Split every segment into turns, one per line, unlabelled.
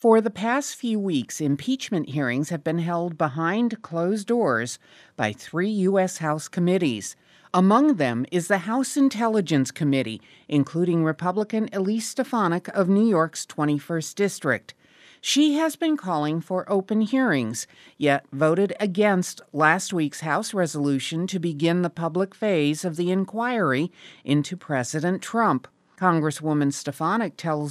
For the past few weeks, impeachment hearings have been held behind closed doors by 3 U.S. House committees. Among them is the House Intelligence Committee, including Republican Elise Stefanik of New York's 21st District. She has been calling for open hearings, yet voted against last week's House resolution to begin the public phase of the inquiry into President Trump. Congresswoman Stefanik tells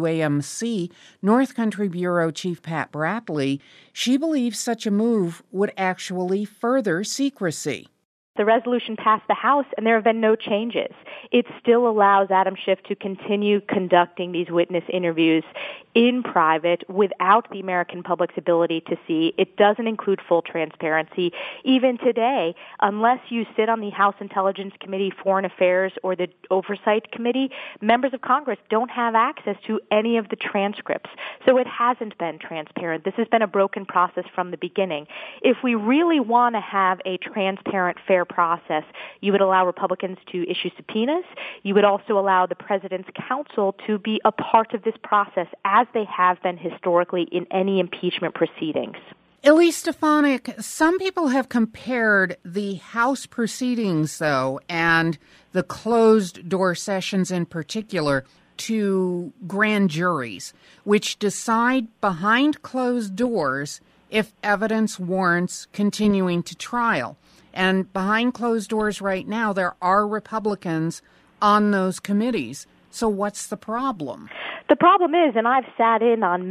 WAMC North Country Bureau Chief Pat Bradley she believes such a move would actually further secrecy.
The resolution passed the House, and there have been no changes. It still allows Adam Schiff to continue conducting these witness interviews in private without the American public's ability to see. It doesn't include full transparency. Even today, unless you sit on the House Intelligence Committee, Foreign Affairs, or the Oversight Committee, members of Congress don't have access to any of the transcripts. So it hasn't been transparent. This has been a broken process from the beginning. If we really want to have a transparent, fair process, you would allow Republicans to issue subpoenas. You would also allow the President's counsel to be a part of this process, as they have been historically in any impeachment proceedings.
Elise Stefanik, some people have compared the House proceedings, though, and the closed-door sessions in particular, to grand juries, which decide behind closed doors if evidence warrants continuing to trial. And behind closed doors right now, there are Republicans on those committees. So what's the problem?
The problem is, and I've sat in on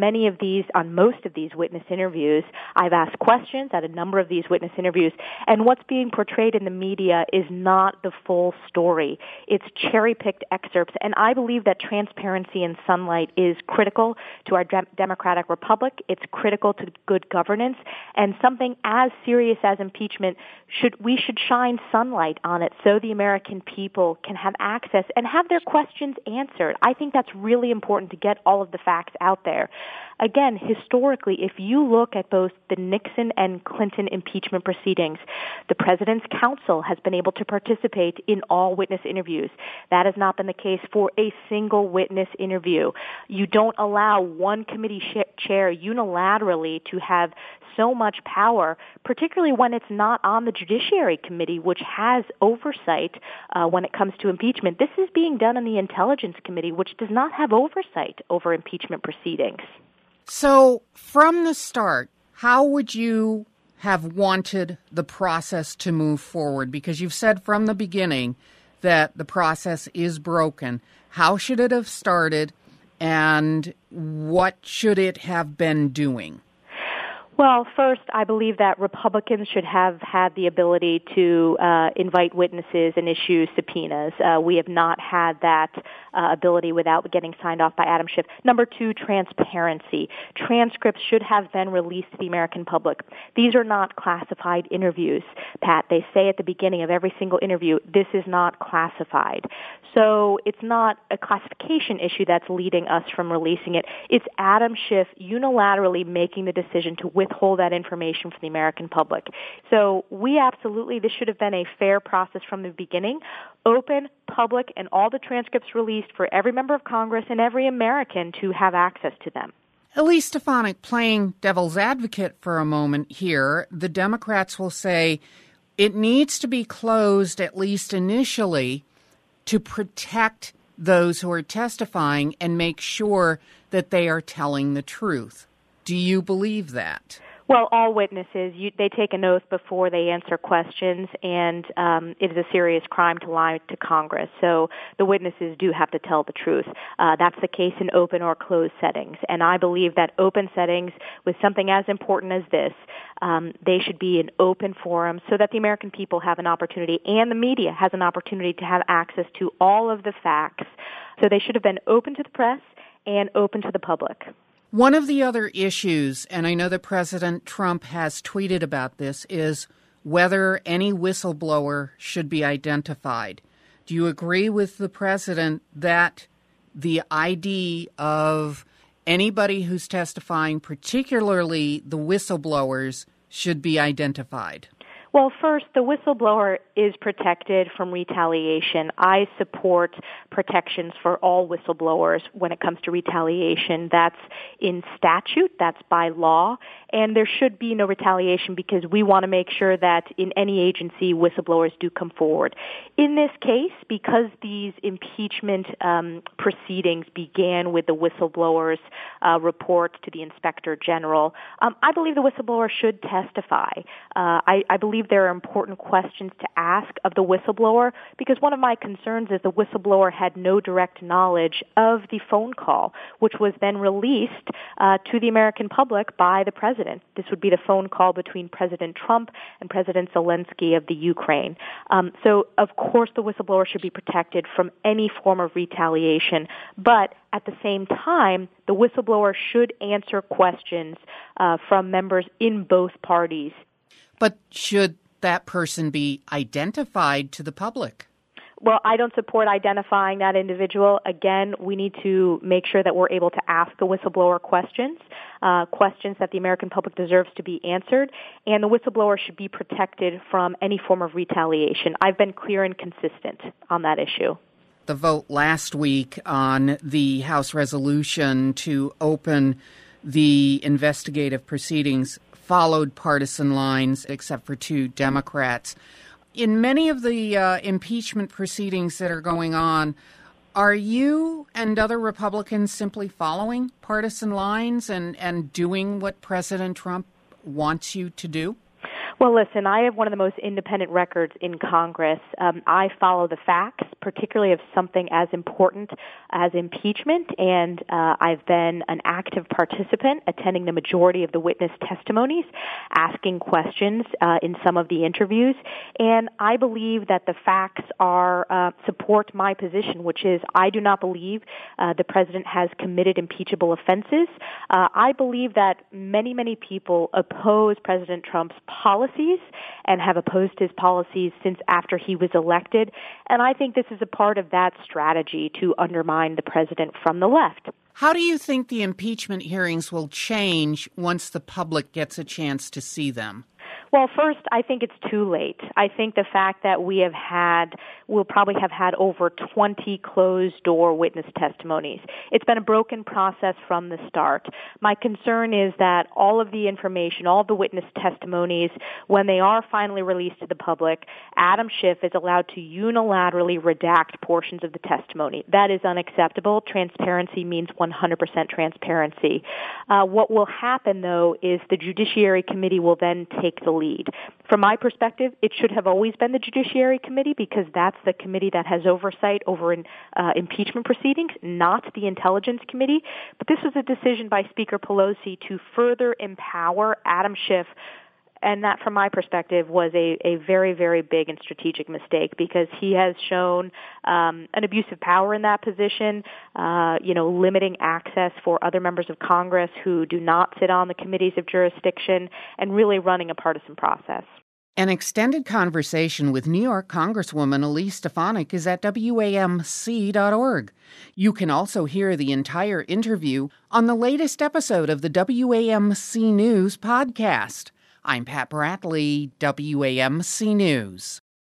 most of these witness interviews, I've asked questions at a number of these witness interviews, and what's being portrayed in the media is not the full story. It's cherry-picked excerpts, and I believe that transparency and sunlight is critical to our democratic republic. It's critical to good governance, and something as serious as impeachment, we should shine sunlight on it so the American people can have access and have their questions answered. I think that's really important to get all of the facts out there. Again, historically, if you look at both the Nixon and Clinton impeachment proceedings, the President's counsel has been able to participate in all witness interviews. That has not been the case for a single witness interview. You don't allow one committee chair unilaterally to have so much power, particularly when it's not on the Judiciary Committee, which has oversight when it comes to impeachment. This is being done in the Intelligence Committee, which does not have oversight over impeachment proceedings.
So, from the start, how would you have wanted the process to move forward? Because you've said from the beginning that the process is broken. How should it have started, and what should it have been doing?
Well, first, I believe that Republicans should have had the ability to invite witnesses and issue subpoenas. We have not had that ability without getting signed off by Adam Schiff. Number two, transparency. Transcripts should have been released to the American public. These are not classified interviews, Pat. They say at the beginning of every single interview, this is not classified. So it's not a classification issue that's leading us from releasing it. It's Adam Schiff unilaterally making the decision to withhold that information from the American public. So this should have been a fair process from the beginning, open, public, and all the transcripts released for every member of Congress and every American to have access to them.
Elise Stefanik, playing devil's advocate for a moment here, the Democrats will say it needs to be closed, at least initially, to protect those who are testifying and make sure that they are telling the truth. Do you believe that?
Well, all witnesses, they take an oath before they answer questions, and it is a serious crime to lie to Congress. So the witnesses do have to tell the truth. That's the case in open or closed settings. And I believe that open settings, with something as important as this, they should be an open forum so that the American people have an opportunity, and the media has an opportunity to have access to all of the facts. So they should have been open to the press and open to the public.
One of the other issues, and I know that President Trump has tweeted about this, is whether any whistleblower should be identified. Do you agree with the president that the ID of anybody who's testifying, particularly the whistleblowers, should be identified?
Well, first, the whistleblower is protected from retaliation. I support protections for all whistleblowers when it comes to retaliation. That's in statute, that's by law, and there should be no retaliation because we want to make sure that in any agency, whistleblowers do come forward. In this case, because these impeachment proceedings began with the whistleblower's report to the Inspector General, I believe the whistleblower should testify. I believe there are important questions to ask of the whistleblower because one of my concerns is the whistleblower had no direct knowledge of the phone call, which was then released to the American public by the president. This would be the phone call between President Trump and President Zelensky of the Ukraine. So, of course, the whistleblower should be protected from any form of retaliation, but at the same time, the whistleblower should answer questions from members in both parties.
But should that person be identified to the public?
Well, I don't support identifying that individual. Again, we need to make sure that we're able to ask the whistleblower questions, questions that the American public deserves to be answered, and the whistleblower should be protected from any form of retaliation. I've been clear and consistent on that issue.
The vote last week on the House resolution to open the investigative proceedings followed partisan lines, except for two Democrats. In many of the impeachment proceedings that are going on, are you and other Republicans simply following partisan lines and doing what President Trump wants you to do?
Well, listen, I have one of the most independent records in Congress. I follow the facts, particularly of something as important as impeachment, and I've been an active participant, attending the majority of the witness testimonies, asking questions in some of the interviews, and I believe that the facts support my position, which is I do not believe the president has committed impeachable offenses. I believe that many, many people oppose President Trump's policies and have opposed his policies since after he was elected. And I think this is a part of that strategy to undermine the president from the left.
How do you think the impeachment hearings will change once the public gets a chance to see them?
Well, first, I think it's too late. I think the fact that we'll probably have had over 20 closed-door witness testimonies. It's been a broken process from the start. My concern is that all of the information, all of the witness testimonies, when they are finally released to the public, Adam Schiff is allowed to unilaterally redact portions of the testimony. That is unacceptable. Transparency means 100% transparency. What will happen, though, is the Judiciary Committee will then take the lead. From my perspective, it should have always been the Judiciary Committee because that's the committee that has oversight over impeachment proceedings, not the Intelligence Committee. But this was a decision by Speaker Pelosi to further empower Adam Schiff, and that, from my perspective, was a very, very big and strategic mistake because he has shown an abuse of power in that position, limiting access for other members of Congress who do not sit on the committees of jurisdiction, and really running a partisan process.
An extended conversation with New York Congresswoman Elise Stefanik is at WAMC.org. You can also hear the entire interview on the latest episode of the WAMC News podcast. I'm Pat Bradley, WAMC News.